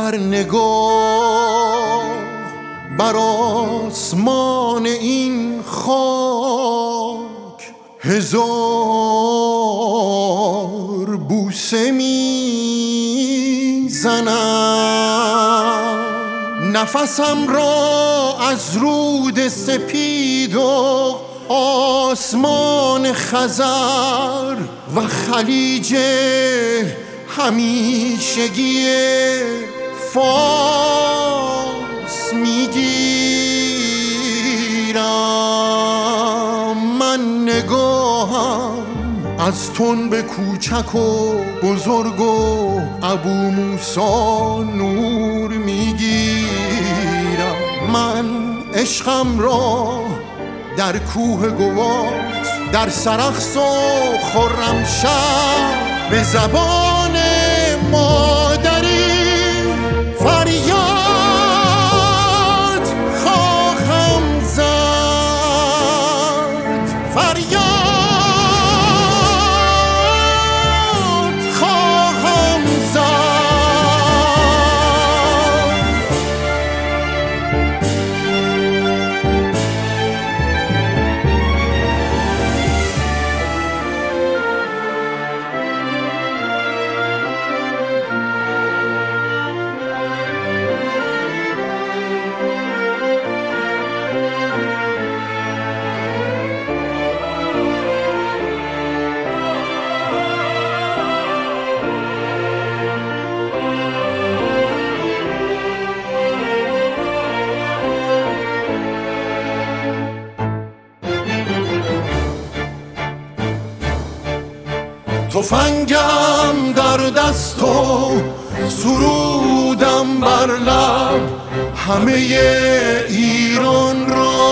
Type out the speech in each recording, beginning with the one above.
هر نگاه بر آسمان این خاک هزار بوسه میزنم. نفسم را از رود سپید و آسمان خزر و خلیج همیشگی فارس میگیرم. من نگاهم از تنب کوچک و بزرگ و ابو موسی نور میگیرم. من عشقم را در کوه گوات، در سرخس و خرمشهر به زبان مادری فریاد خواهم زد. فریاد خواهم زد. تفنگم در دست و سرودم بر لب، همه ایران را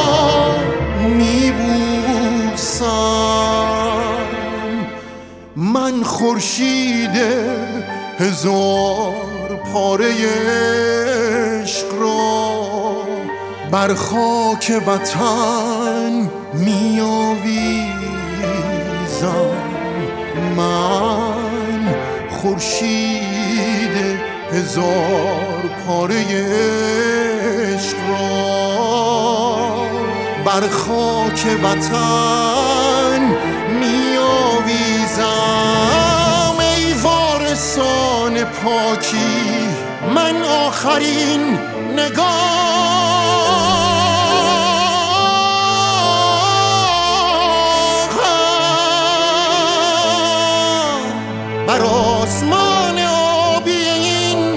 میبوسم. من خورشید هزار پاره عشق را بر خاک وطن میآویزم. من خورشید هزار پاره عشق را بر خاک وطن میآویزم. ای وارثان پاکی، من آخرین نگاه بر آسمان آبی این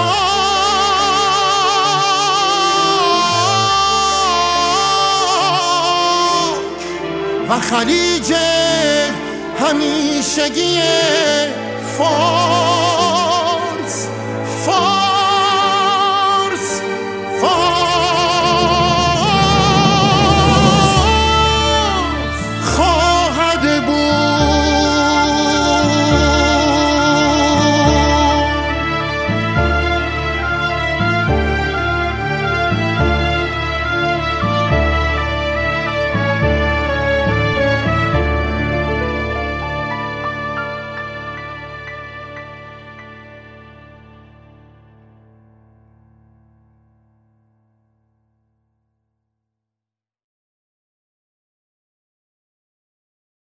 خاک و خلیج همیشگی فارس